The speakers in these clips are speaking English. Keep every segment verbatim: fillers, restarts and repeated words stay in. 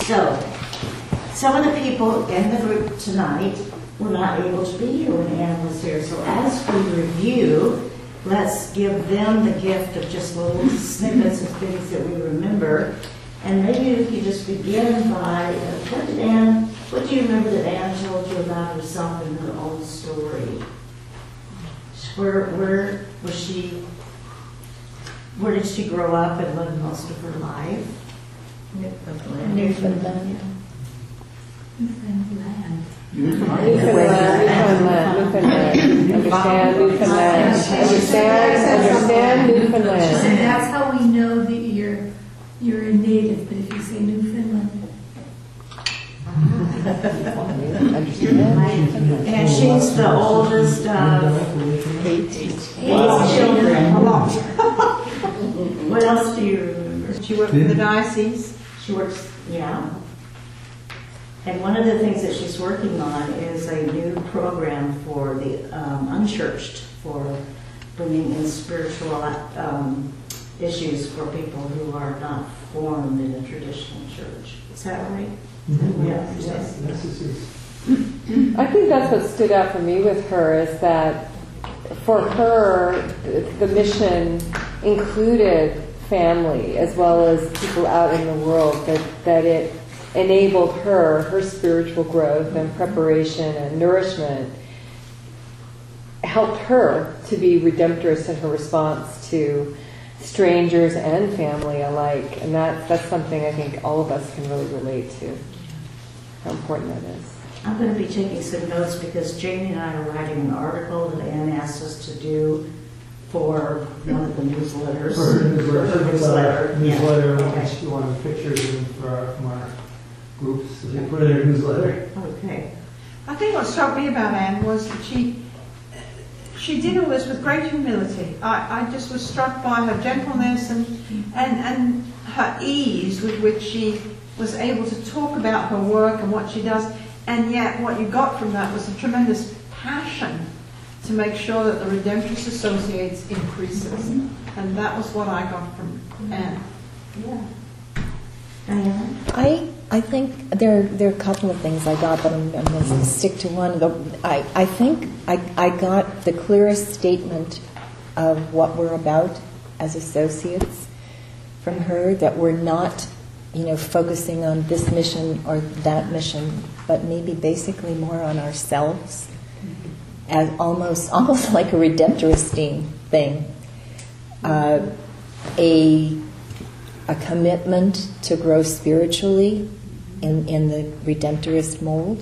So, some of the people in the group tonight were not able to be here when Anne was here. So as we review, let's give them the gift of just little snippets of things that we remember. And maybe we could just begin by, uh, what did Anne, what do you remember that Anne told you about herself in her own story? Where, where was she, where did she grow up and live most of her life? Newfoundland. Newfoundland. Newfoundland. Newfoundland, Newfoundland, Newfoundland. Understand Newfoundland. Understand, understand She Newfoundland. said that's how we know that you're you're a native, but if you say Newfoundland. Understand. And she's the oldest of Eight. eight children. What else do you remember? She worked for the diocese. She works, yeah. And one of the things that she's working on is a new program for the um, unchurched, for bringing in spiritual um, issues for people who are not formed in a traditional church. Is that right? Mm-hmm. Yeah. Yes, yes, it is. I think that's what stood out for me with her is that for her, the mission included family as well as people out in the world, that, that it enabled her, her spiritual growth and preparation and nourishment, helped her to be redemptress in her response to strangers and family alike. And that, that's something I think all of us can really relate to, how important that is. I'm going to be taking some notes because Jamie and I are writing an article that Anne asked us to do for one of the newsletters. For her newsletter, Her newsletter. newsletter, Yeah. which she wanted pictures in for our, from our groups, so they put it in her newsletter. Okay. I think what struck me about Anne was that she she did all this with great humility. I, I just was struck by her gentleness and, and, and her ease with which she was able to talk about her work and what she does. And yet what you got from that was a tremendous passion to make sure that the Redemptress Associates increases. And that was what I got from Anne. Yeah. Diana? I I think there there are a couple of things I got, but I'm, I'm going to stick to one. The, I I think I I got the clearest statement of what we're about as associates from her. That we're not, you know, focusing on this mission or that mission, but maybe basically more on ourselves, as almost almost like a redemptorist thing, uh, a a commitment to grow spiritually in, in the redemptorist mold.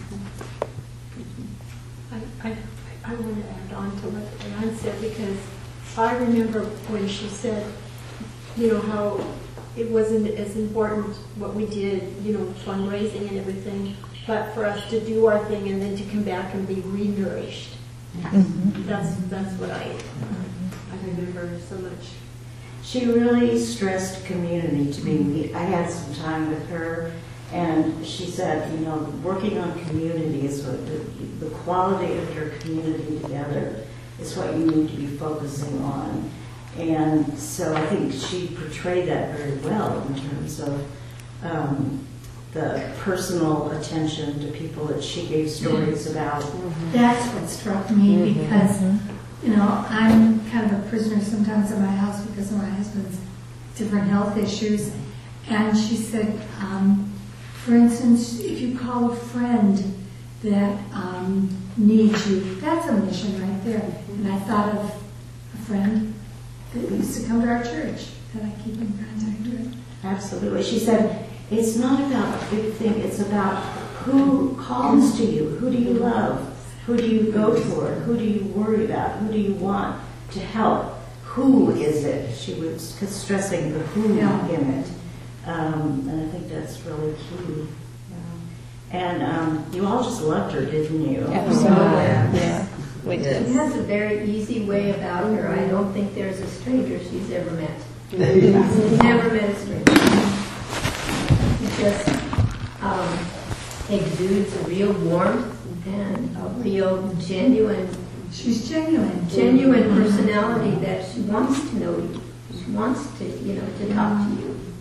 I, I, I want to add on to what Anne said, because I remember when she said, you know, how it wasn't as important what we did, you know, fundraising and everything, but for us to do our thing and then to come back and be re-nourished. Mm-hmm. That's, that's what I, I remember so much. She really stressed community to me. I had some time with her, and she said, you know, working on community is what the, the quality of your community together is what you need to be focusing on. And so I think she portrayed that very well in terms of um, the personal attention to people that she gave stories about. That's what struck me, because you know, I'm kind of a prisoner sometimes in my house because of my husband's different health issues. And she said, um, for instance, if you call a friend that um, needs you, that's a mission right there. And I thought of a friend that used to come to our church that I keep in contact with. Absolutely. She said, it's not about a big thing, it's about who calls to you, who do you love? Who do you go toward? Who do you worry about? Who do you want to help? Who is it? She was stressing the who Yeah. in it. Um, and I think that's really key. Yeah. And um, you all just loved her, didn't you? Absolutely. Yeah. We did. She has a very easy way about her. I don't think there's a stranger she's ever met. Never met a stranger. She just um, exudes a real warmth and a real genuine, She's genuine. genuine personality that she wants to know you. She wants to, you know, to talk to you.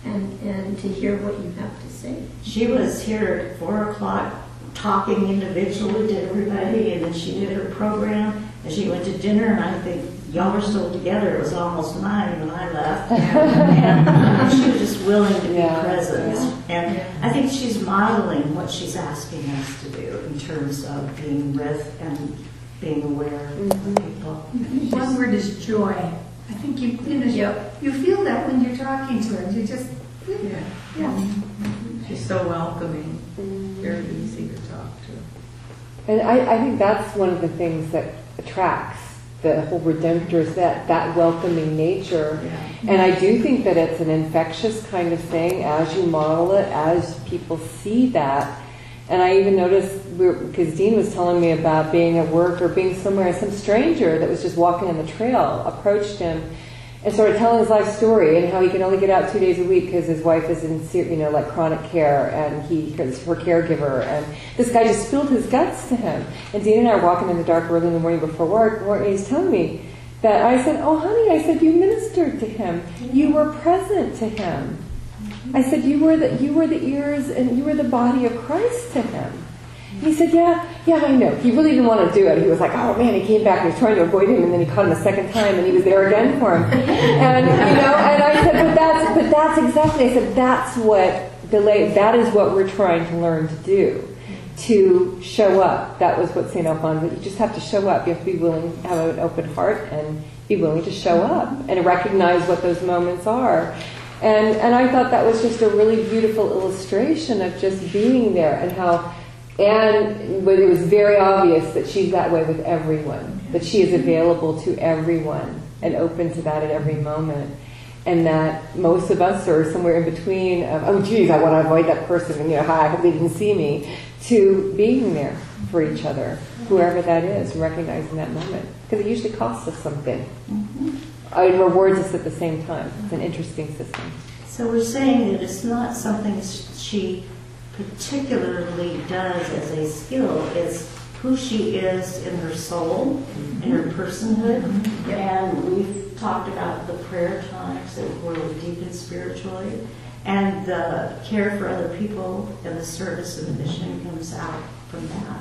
and, and to hear what you have to say. She was here at four o'clock talking individually to everybody, and then she did her program, and she went to dinner, and I think y'all were still together. It was almost nine when I left. And uh, she was just willing to be Yeah. present. And I think she's modeling what she's asking us to do in terms of being with and being aware of people. One word is joy. I think you, you know, Yep. you feel that when you're talking to her. You just, Yeah. yeah. She's so welcoming, very easy to talk to. And I, I think that's one of the things that attracts the whole Redemptors, that, that welcoming nature. Yeah. And I do think that it's an infectious kind of thing as you model it, as people see that. And I even noticed, because Dean was telling me about being at work or being somewhere, and some stranger that was just walking on the trail approached him and started telling his life story and how he can only get out two days a week because his wife is in, ser- you know, like chronic care, and he is her caregiver. And this guy just spilled his guts to him. And Dean and I were walking in the dark early in the morning before work, and he's telling me that I said, "Oh, honey," I said, "you ministered to him. You were present to him." I said, "You were the you were the ears and you were the body of Christ to him." And he said, "Yeah, yeah, I know." He really didn't want to do it. He was like, "Oh man," he came back and he was trying to avoid him, and then he caught him a second time, and he was there again for him. And you know, and I said, "But that's but that's exactly." I said, "That's what the la- that is what we're trying to learn to do, to show up." That was what Saint Alphonse. You just have to show up. You have to be willing to have an open heart and be willing to show up and recognize what those moments are. And and I thought that was just a really beautiful illustration of just being there, and how, and but it was very obvious that she's that way with everyone, that she is available to everyone and open to that at every moment. And that most of us are somewhere in between of, oh geez, I want to avoid that person, and you know, hi, I hope they didn't see me, to being there for each other, whoever that is, and recognizing that moment. Because it usually costs us something. Mm-hmm. It rewards us at the same time. It's an interesting system. So we're saying that it's not something she particularly does as a skill. It's who she is in her soul, in her personhood. And we've talked about the prayer times that were deepened spiritually. And the care for other people and the service and the mission comes out from that.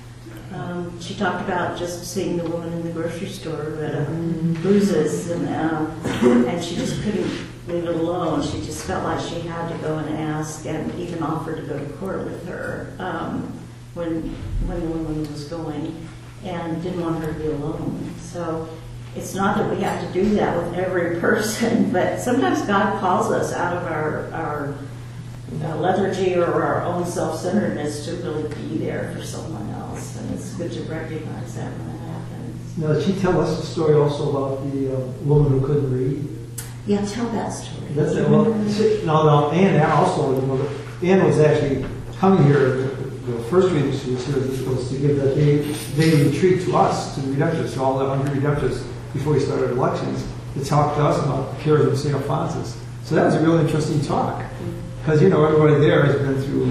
Um, she talked about just seeing the woman in the grocery store who had a bruises, and um, and she just couldn't leave it alone. She just felt like she had to go and ask, and even offered to go to court with her um, when when the woman was going, and didn't want her to be alone. So it's not that we have to do that with every person, but sometimes God calls us out of our our uh, lethargy or our own self-centeredness to really be there for someone else. And it's good to recognize that when it happens. Now, did she tell us a story also about the uh, woman who couldn't read? Yeah, tell that story. That's it. Well, she, no, no, Ann also, you know, Ann was actually coming here, the, the first reading she was here was to give that day, day retreat to us, to the Redemptors, to all the hundred Redemptors, before we started elections, to talk to us about the cares of Saint Alphonsus. So that was a real interesting talk. Because, you know, everybody there has been through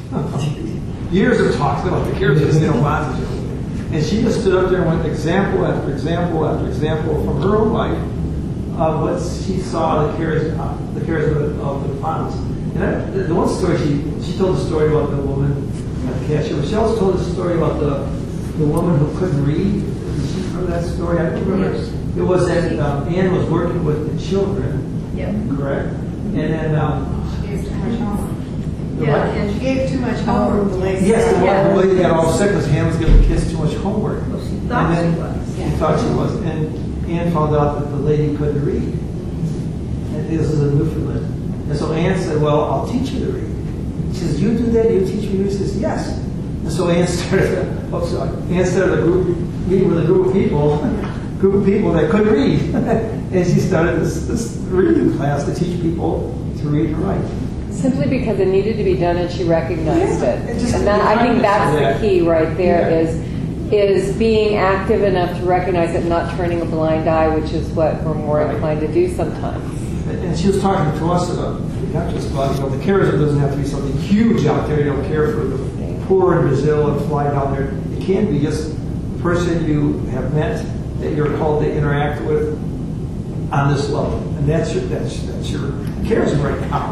years of talks about the cares of Saint Alphonsus. And she just stood up there and went example after example after example from her own life of what she saw the cares, uh, the cares of, of the Alphonsus. And that, the, the one story, she she told the story about the woman at the cashier. But she also told the story about the the woman who couldn't read. Did she remember that story? I don't remember. Yes. It was that um, Anne was working with the children, Yep. correct? And then um, She gave too much homework. the Yeah, what? and She gave too much homework. The lady Yes, the Yeah. one the lady got all sick because Anne was giving the kids too much homework. Well, she thought And then she was. She thought she was. And Anne found out that the lady couldn't read. And this is in Newfoundland. And so Anne said, well, I'll teach you to read. She says, you do that? You teach me to read? She says, yes. And so Anne started, oh, sorry. Anne started a group, meeting with a group of people, group of people that couldn't read. And she started this, this reading class to teach people to read and write. Simply because it needed to be done, and she recognized Yeah, it. it just- And that, I think that's Yeah. the key right there, Yeah. is is being active enough to recognize it, not turning a blind eye, which is what we're more inclined to do sometimes. And she was talking to us about, not just about, you know, the charism doesn't have to be something huge out there. You don't care for the poor in Brazil and fly down there. It can be just the person you have met that you're called to interact with on this level. And that's your, that's, that's your charism right now.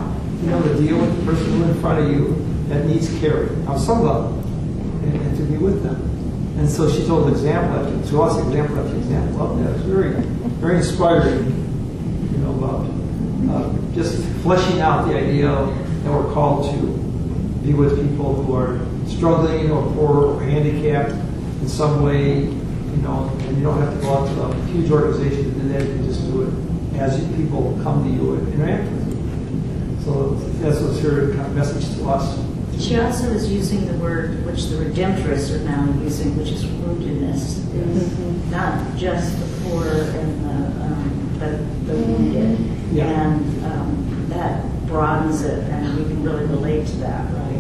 you know, to deal with the person who in front of you that needs caring on some level, and, and to be with them. And so she told example after, to us example after example of that. It was very, very inspiring, you know, about uh, just fleshing out the idea that we're called to be with people who are struggling or poor or handicapped in some way, you know, and you don't have to go out to a huge organization to do that. You can just do it as you, people come to you and interact with you. So that's what's her kind of message to us. She also is using the word which the Redemptorists are now using, which is woundedness. Mm-hmm. Not just the poor and the, um, but the wounded. Yeah. And um, that broadens it, and we can really relate to that, right?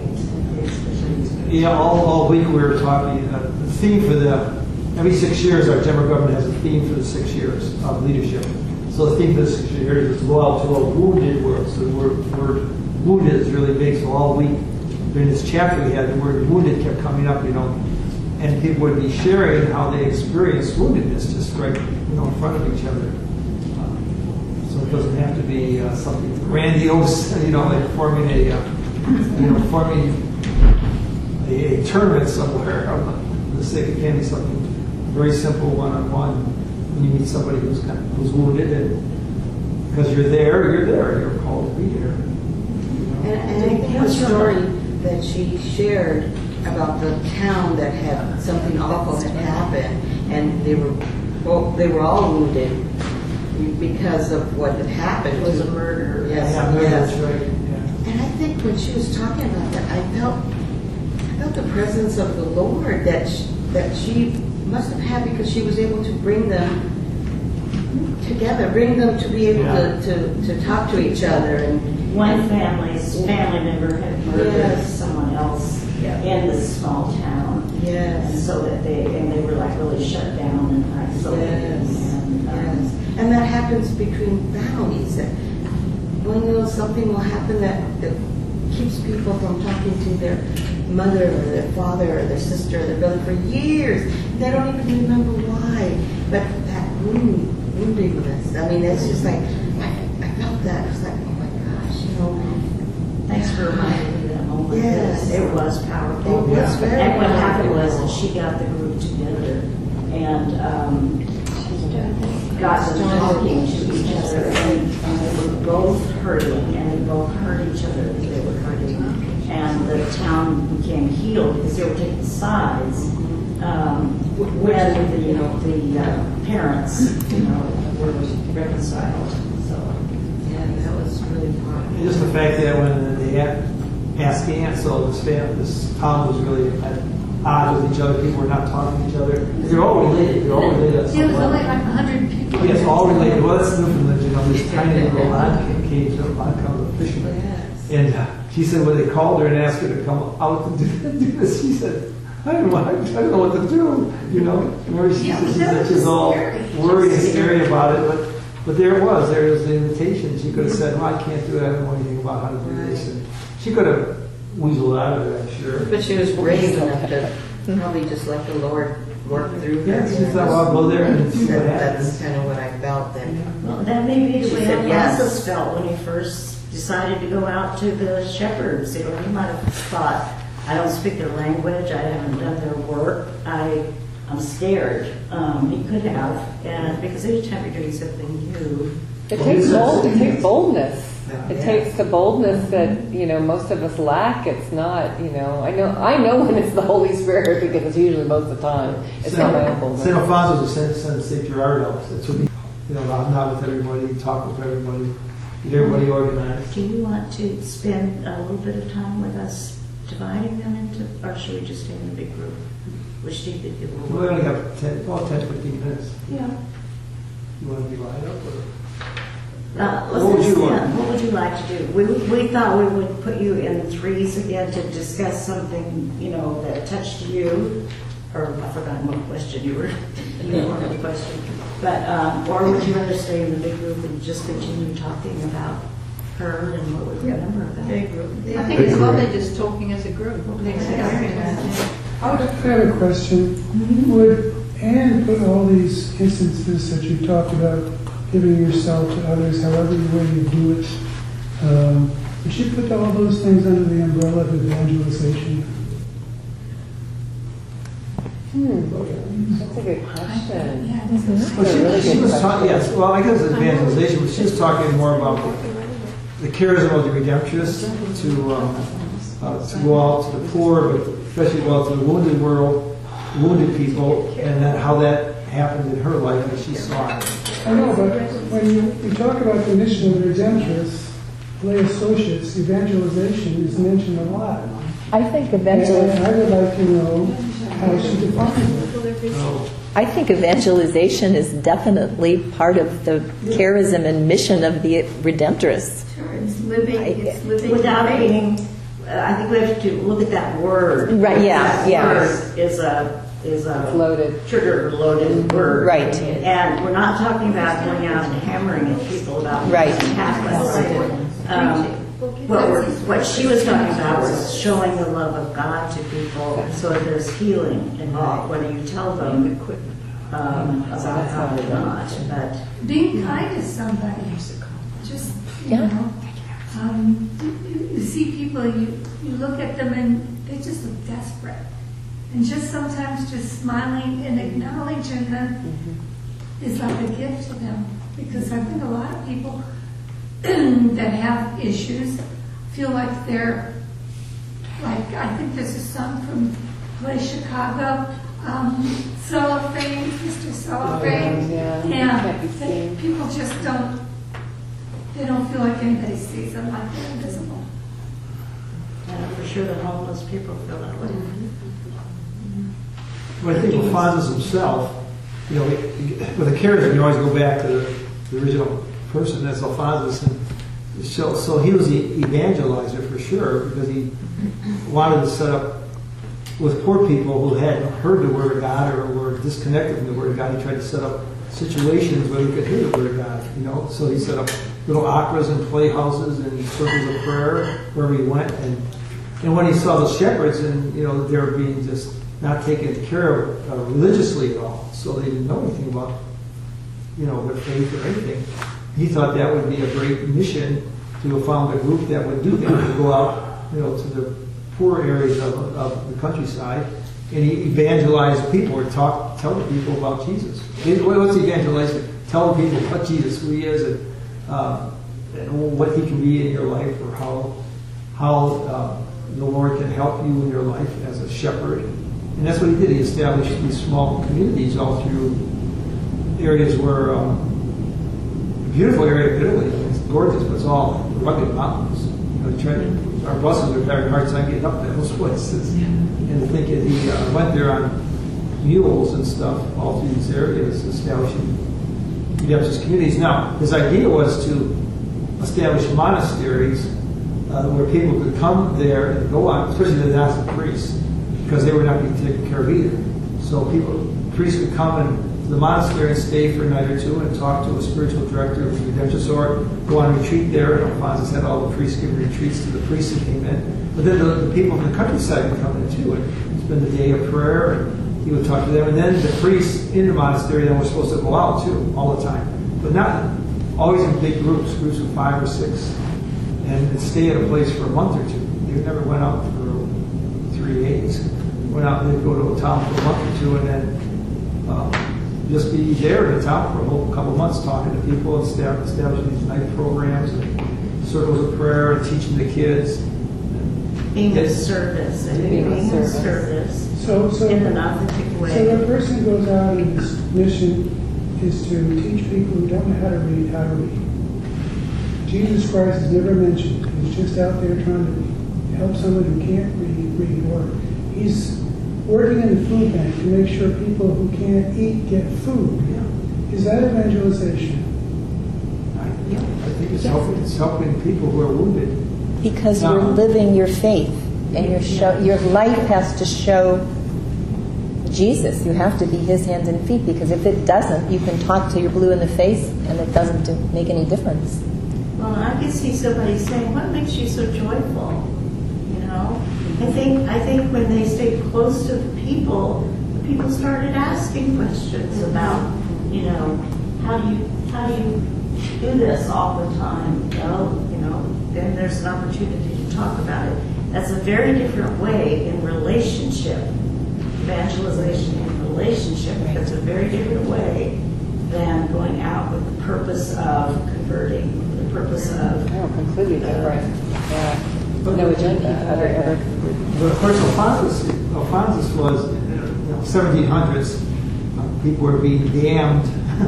Yeah, all, all week we were talking, uh, the theme for the, every six years our general government has a theme for the six years of leadership. So the theme for the six years is loyal to a wounded world. So the word, word wounded is really big. So all week during this chapter we had, the word wounded kept coming up, you know, and people would be sharing how they experienced woundedness just right, you know, in front of each other. Uh, so it doesn't have to be uh, something grandiose, you know, like forming a, uh, you know, forming a, a tournament somewhere. For the sake of can be something very simple, one-on-one. When you meet somebody who's kind of, who's wounded, and because you're there, you're there. You're called to be there. And, and I think the story that she shared about the town that had something awful had happened, and they were well, they were all wounded because of what had happened. It was a murder. Yes, yeah, yes. that's right. Yeah. And I think when she was talking about that, I felt I felt the presence of the Lord that she, that she must have had, because she was able to bring them together, bring them to be able Yeah. to, to, to talk to each other. And one family's family member had murdered Yes. someone else Yeah. in this small town. And yes, so that they, and they were like really shut down and isolated. yes, And, um, yes. And that happens between families. That when you know something will happen that, that keeps people from talking to their mother or their father or their sister or their brother for years. They don't even remember why. But that wound, woundedness, I mean, it's just like, I, I felt that. I was like, oh my gosh, you know. Thanks for reminding me of that moment. Yes. It was powerful. It was very And what powerful. happened was that she got the group together and um, got them talking to each other, and they were both hurting, and they both hurt each other as they were hurting. And the town became healed because they were taking sides um, when the, you know, the uh, parents, you know, were reconciled. So. Yeah, that was really powerful. And just the fact that when they had asked Aunt, so this family, this town was really at odds with each other. People were not talking to each other. They're all related. They're all related. at some It was level. only like a hundred people. Yes, all related. Well, that's different, you know, this tiny little island came to a fisherman. Yes. And uh, she said when they called her and asked her to come out to do, do this, she said, I don't know, I don't know what to do, you know. Remember, she, Yeah, she but said that she was was all scary. worried and scary about it, but but there it was. There was the invitation. She could have said, well, I can't do it. I don't know anything about how to do this. And she could have weaseled out of it, I'm sure. But she was brave enough to probably just let the Lord work through her. Yeah, she thought, well, I'll go there and see what That- happens. That's kind of what I felt then. Well, that may be the She way said yes. Alonzo felt when he first decided to go out to the shepherds. You know, he might have thought, I don't speak their language, I haven't done their work, I, I'm scared. Um, he could have, and because each time you're doing something new, It takes bold, it takes boldness. Yeah. It takes the boldness that, you know, most of us lack. It's not, you know, I know I know when it's the Holy Spirit, because it's usually most of the time. It's not my own boldness. Saint Alfonso was Saint Saint Saint Gerardo. That's what he, you know, I'm not with everybody, talk with everybody, get everybody organized. do you want to spend a little bit of time with us dividing them into, or should we just stay in a big group? Which do you think it will We work? only have ten, about ten, fifteen minutes. Yeah. You want to divide up or? Uh, What would let's you ask want? them. What would you like to do? We, we thought we would put you in threes again to discuss something, you know, that touched you, or I forgot what question you were, you were the question. But, um, or would you rather stay in the big group and just continue talking about her and what we remember about her? Big group. I think it's lovely just talking as a group. Makes it very nice. I have a question. Would Anne put all these instances that you talked about, giving yourself to others, however you way you do it, um, We should put all those things under the umbrella of evangelization. Hmm, that's a good question. Yeah, it is. Well, she, she was talking, yes, well, I guess it's evangelization, but she was talking more about the, the charism of the Redemptorists to, um, uh, to go out to the poor, but especially go out to the wounded world, wounded people, and then how that happened in her life as she saw it. I know, but when you, you talk about the mission of the Redemptorists, lay associates, evangelization is mentioned a lot. I think And evangelization. I would like to know how she defines it. So, I think evangelization is definitely part of the charism and mission of the Redemptorists. Sure, it's living, it's living. Without faith. being, uh, I think we have to look at that word. Right, yeah, That yeah. word is a, is a. It's loaded. Trigger-loaded word. Right. And we're not talking about going out and hammering at people about Right. Catholics. Um, What we're, what she was talking about was showing the love of God to people, so that there's healing involved, whether you tell them um, about how they're not, but. Being kind to somebody, just, you Yeah. know, um, you, you see people, you, you look at them and they just look desperate. And just sometimes just smiling and acknowledging them is like a gift to them. Because I think a lot of people that have issues feel like they're, like, I think there's a song from Play Chicago, um, Cellophane, Mister Cellophane. Yeah, Yeah, can't be that seen. people just don't, they don't feel like anybody sees them, like they're invisible. And for sure the homeless people feel that way. But I think Alphonsus himself, you know, he- with the charism, you always go back to the, the original person, that's Alphonsus. And so, so he was the evangelizer for sure, because he wanted to set up with poor people who hadn't heard the Word of God or were disconnected from the Word of God. He tried to set up situations where they could hear the Word of God, you know. So he set up little operas and playhouses and circles of prayer wherever he went. And, and when he saw the shepherds, and, you know, they were being just not taken care of uh, religiously at all, so they didn't know anything about, you know, their faith or anything. He thought that would be a great mission to found a group that would do that, to go out, you know, to the poor areas of, of the countryside and evangelize the people or talk, tell the people about Jesus. What's evangelizing? Tell the people about Jesus, who he is, and, uh, and what he can be in your life, or how how uh, the Lord can help you in your life as a shepherd. And that's what he did. He established these small communities all through areas where, um, beautiful area of Italy. It's gorgeous, but it's all rugged mountains. You know, try to, our buses are having a hard time getting up to those places. And to think that he uh, went there on mules and stuff all through these areas, establishing Redemptorist communities. Now, his idea was to establish monasteries uh, where people could come there and go on, especially the Nazi priests, because they were not being taken care of either. So people, priests would come and to the monastery and stay for a night or two and talk to a spiritual director of the Redemptorist, or go on retreat there. And Alphonsus had all the priests give retreats to the priests that came in. But then the, the people from the countryside would come in too and spend the day of prayer, and he would talk to them. And then the priests in the monastery then were supposed to go out too, all the time. But not always in big groups, groups of five or six, and, and stay at a place for a month or two. They never went out for three days. Went out and they'd go to a town for a month or two, and then um, just be there in a town for a whole couple of months talking to people and establish, establishing these night programs and circles of prayer and teaching the kids. Being of service, and Being of being of service. service So, so, in an authentic so way. the person goes out and his mission is to teach people who don't know how to read how to read. Jesus Christ is never mentioned. He's just out there trying to help someone who can't read, read, or he's working in the food bank to make sure people who can't eat get food. Is that evangelization? I, I think it's helping, it's helping people who are wounded. Because No. you're living your faith, and your show, your life has to show Jesus. You have to be his hands and feet, because if it doesn't, you can talk till you're blue in the face, and it doesn't do- make any difference. Well, I can see somebody saying, "What makes you so joyful?" You know, I think I think when they stayed close to the people, the people started asking questions about, you know, how do you how do you do this all the time? You know, you know, then there's an opportunity to talk about it. That's a very different way in relationship, evangelization in relationship. That's a very different way than going out with the purpose of converting, the purpose of... Oh, completely different. Yeah. No agenda. Other, other But of course, Alphonsus, Alphonsus was, you know, seventeen hundreds. Uh, people were being damned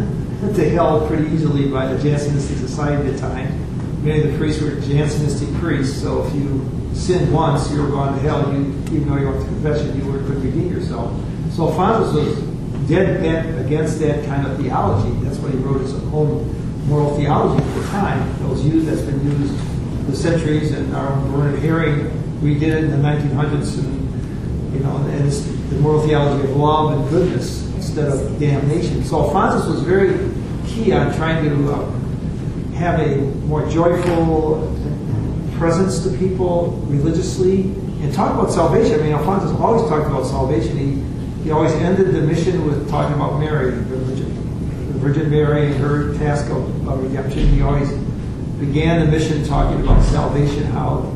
to hell pretty easily by the Jansenistic Society at the time. Many of the priests were Jansenistic priests, so if you sinned once, you were going to hell. You, even though you went to confession, you were, couldn't redeem yourself. So Alphonsus was dead bent against that kind of theology. That's why he wrote his own moral theology at the time. That was used, that's been used for centuries, and our Bernard Herring redid it in the nineteen hundreds, and you know, and it's the moral theology of love and goodness instead of damnation. So Alphonsus was very key on trying to uh, have a more joyful presence to people religiously and talk about salvation. I mean, Alphonsus always talked about salvation. He he always ended the mission with talking about Mary, the Virgin, the Virgin Mary, and her task of, of redemption. He always began the mission talking about salvation, how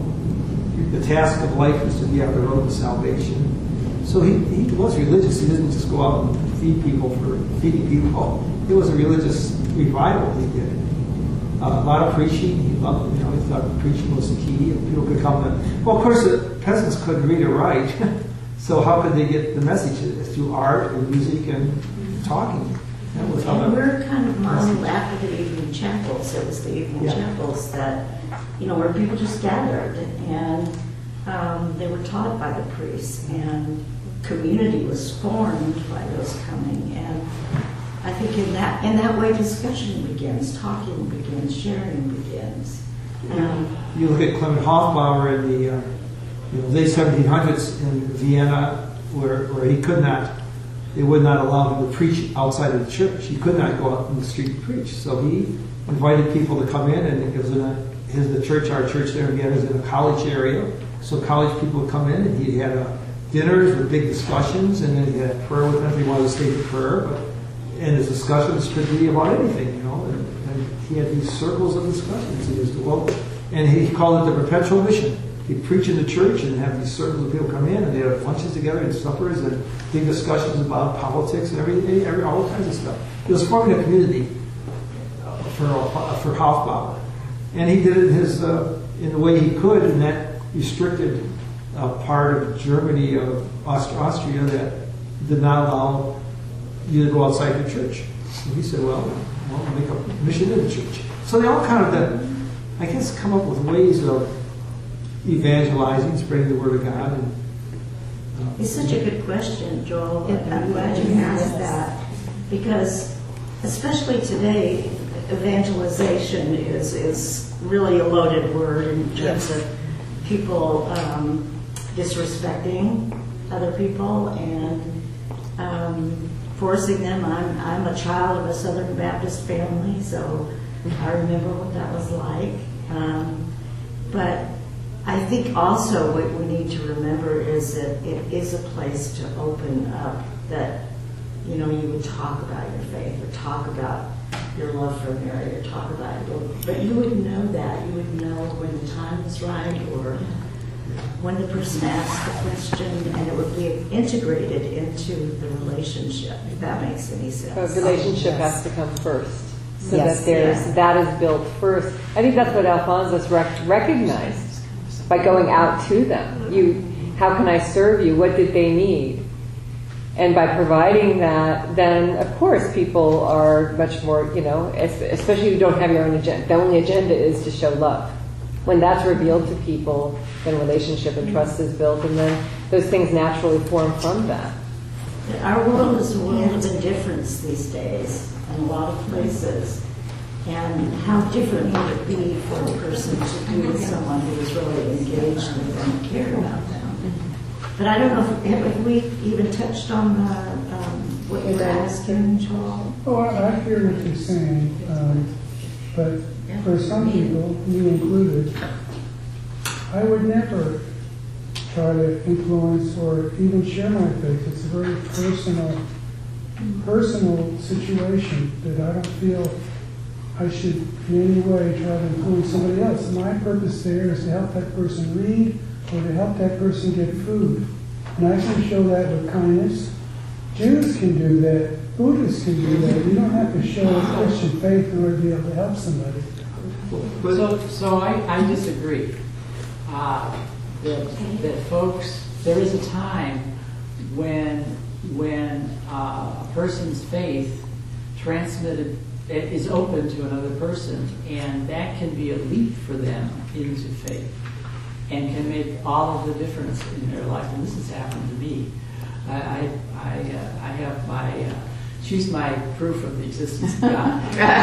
the task of life is to be on the road to salvation. So he, he was religious. He didn't just go out and feed people for feeding people. It was a religious revival he did. Uh, a lot of preaching. He loved, you know, he thought preaching was the key, and people could come to. Well, of course, the peasants couldn't read or write, so how could they get the message? Through art and music and talking. That was how And the we're kind of modeled after the evening chapels. It was the evening Yeah. chapels that, you know, where people just gathered, and um, they were taught by the priests, and community was formed by those coming. And I think in that in that way, discussion begins, talking begins, sharing begins. Um, You look at Clement Hofbauer in the uh, you know, late seventeen hundreds in Vienna, where, where he could not, they would not allow him to preach outside of the church. He could not go out in the street and preach. So he invited people to come in, and it was in a, his the church, our church there again, is in a college area. So college people would come in, and he had uh, dinners with big discussions, and then he had prayer with them if he wanted to stay for prayer. But and his discussions could be about anything, you know. And, and he had these circles of discussions. He was well, and he called it the perpetual mission. He'd preach in the church and have these circles of people come in, and they'd have lunches together and suppers and big discussions about politics and everything, every, all kinds of stuff. He was forming a community uh, for uh, for Hofbauer, and he did it in his uh, in the way he could in that restricted uh, part of Germany of Aust- Austria that did not allow you to go outside the church. So he said, "Well, we'll make a mission in the church." So they all kind of, then, I guess, come up with ways of evangelizing, spreading the word of God. And, uh, It's such a good question, Joel. I'm glad you asked that, because especially today, evangelization is is really a loaded word in terms of people um, disrespecting other people and um, forcing them. I'm I'm a child of a Southern Baptist family, so I remember what that was like. Um, but I think also what we need to remember is that it is a place to open up, that, you know, you would talk about your faith or talk about your love for Mary or talk about it. But you would know that. You would know when the time is right or when the person asks the question, and it would be integrated into the relationship, if that makes any sense. So relationship Yes. has to come first. So Yes. that there's Yeah. that is built first. I think that's what Alphonsus rec- recognized by going out to them. You, how can I serve you? What did they need? And by providing that, then of course people are much more, you know, especially if you don't have your own agenda. The only agenda is to show love. When that's revealed to people, then relationship and trust is built, and then those things naturally form from that. Our world is a world of indifference these days in a lot of places. And how different would it be for a person to be with someone who is really engaged with them and cared about them? But I don't know if, have we even touched on the, um, what you were asking, Joel? Oh, I I hear what you're saying, um, but for some people, you included, I would never try to influence or even share my faith. It's a very personal, personal situation that I don't feel I should in any way try to influence somebody else. My purpose there is to help that person read or to help that person get food. And I can show that with kindness. Jews can do that. Buddhists can do that. You don't have to show a Christian faith in order to be able to help somebody. So, so I, I disagree. Uh, that, that folks, there is a time when when uh, a person's faith transmitted is open to another person, and that can be a leap for them into faith, and can make all of the difference in their life. And this has happened to me. I I I, uh, I have my uh, she's my proof of the existence of God.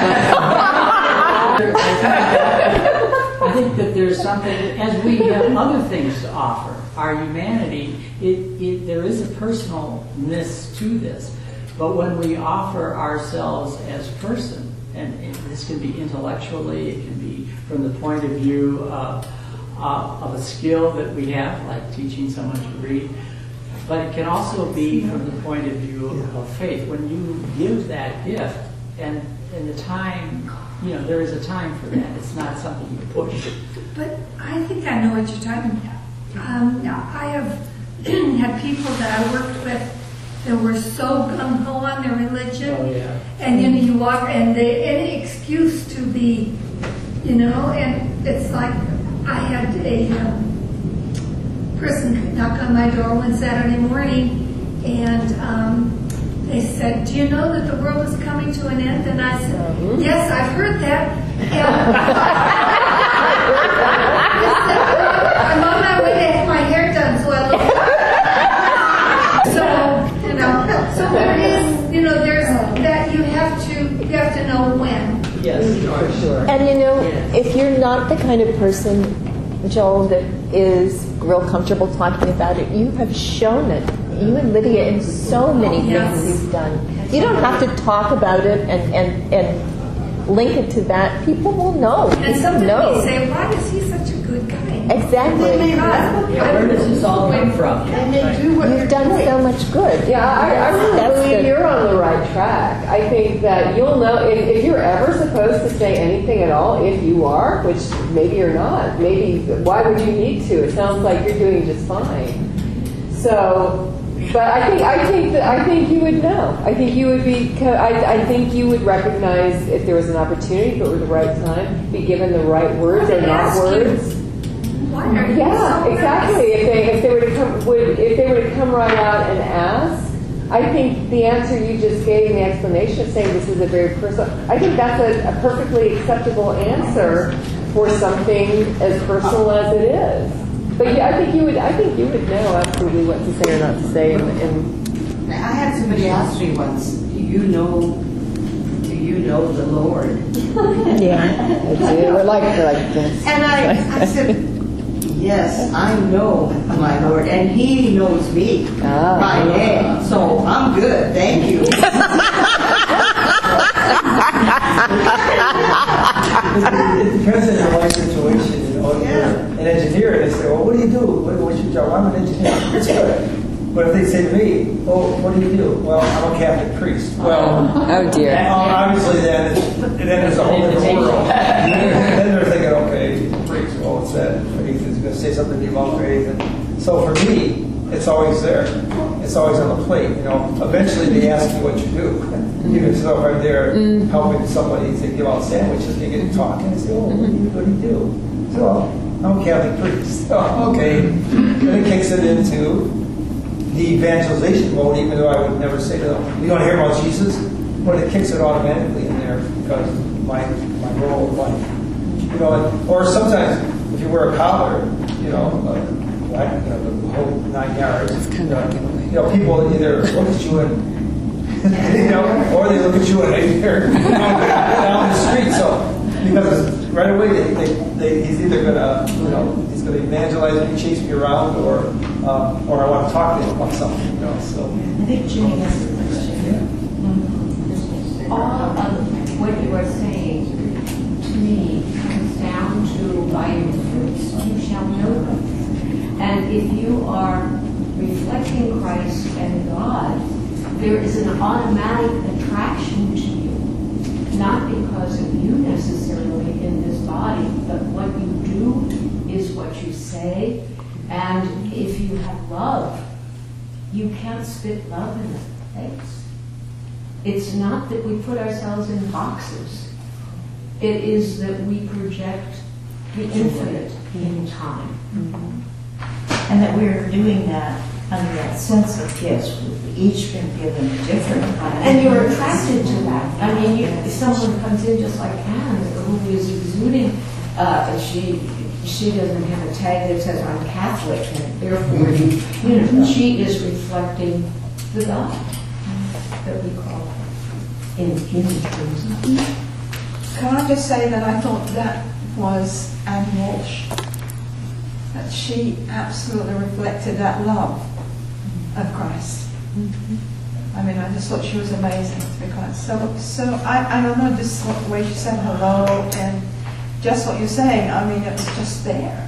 I think that there's something, as we have other things to offer, our humanity, it, it, there is a personalness to this. But when we offer ourselves as person, and, and this can be intellectually, it can be from the point of view of, uh, of a skill that we have, like teaching someone to read, but it can also be from the point of view of, of faith. When you give that gift, and, and the time, you know, there is a time for that. It's not something you push. But I think I know what you're talking about. Um, now, I have had people that I worked with that were so gung-ho on their religion. Oh, yeah. And, you know, you walk, and they, any excuse to be, you know, and it's like, I had a um, person knock on my door one Saturday morning, and um, they said, do you know that the world is coming to an end? And I said, mm-hmm. Yes, I've heard that. And I'm on my way to have my hair done, so I look. So, you know, so there is, you know, there's that you have to, you have to know when. Yes, for sure. And you know, yes. If you're not the kind of person, Joel, that is real comfortable talking about it, you have shown it. You and Lydia in so many things Yes. you've done. You don't have to talk about it and, and, and link it to that. People will know. And People sometimes know. they say, why is he such a good guy? Exactly. God, Yeah, where does this all come from? And they do what You've done so much good. Yeah, I, I really That's believe good. you're on the right track. I think that you'll know if, if you're ever supposed to say anything at all, if you are, which maybe you're not. Maybe, why would you need to? It sounds like you're doing just fine. So, but I think I think that I think you would know. I think you would be. I, I think you would recognize if there was an opportunity, if it were the right time, be given the right words or not ask you, words. Why are you Yeah, so exactly. nice? If they if they were to come would if they were to come right out and ask, I think the answer you just gave, the explanation of saying this is a very personal, I think that's a, a perfectly acceptable answer for something as personal as it is. But yeah, I think you would I think you would know absolutely what to say or not to say. And, and I had somebody ask me once, do you know, do you know the Lord? Yeah, I do. We're like, we're like this. And I, I said, yes, I know my Lord, and He knows me Ah. by name, so I'm good, thank you. It depends on your life situation. You know, Yeah. an engineer, they say, well, what do you do? What, what's your job? I'm an engineer. It's good. But if they say to me, oh, what do you do? Well, I'm a Catholic priest. Well, Oh dear. uh, obviously then, it's, then there's a whole different world. Then they're thinking, okay, priest, well, what's that? Faith is going to say something to you about faith. And so for me, it's always there. It's always on the plate. You know, eventually they ask you what you do. Even so, if I'm there helping somebody to give out sandwiches, they get talking and say, oh, what do you, what do, you do? So, I'm a Catholic priest. Oh, okay. Then it kicks it into the evangelization mode, even though I would never say to them, you don't hear about Jesus? But it kicks it automatically in there because my my role of life. You know, or sometimes if you wear a collar, you know, uh, like, you know, the whole nine yards. Uh, you know, people either look at you and you know, or they look at you and they hear down the street. So because right away they, they, they, he's either gonna, you know, he's gonna evangelize me, chase me around, or uh, or I want to talk to him about something. You know, so I think Jimmy has a question. Yeah. All of what you are saying to me comes down to by your fruits you shall know them. And if you are reflecting Christ and God, there is an automatic attraction to you. not because of you necessarily in this body, but what you do is what you say. And if you have love, you can't spit love in the face. It's not that we put ourselves in boxes. It is that we project the infinite in time. Mm-hmm. And that we're doing that under that sense of gifts. We've each been given a different kind. And you're attracted to that. I mean, you, if someone comes in just like Anne, who is exuding, uh, she she doesn't have a tag that says I'm Catholic, and therefore, you know, she is reflecting the God that we call in human terms. Can I just say that I thought that was Anne Walsh, that she absolutely reflected that love of Christ. I mean, I just thought she was amazing to be quite so. So I, I don't know, just the way she said hello and just what you're saying. I mean, it was just there.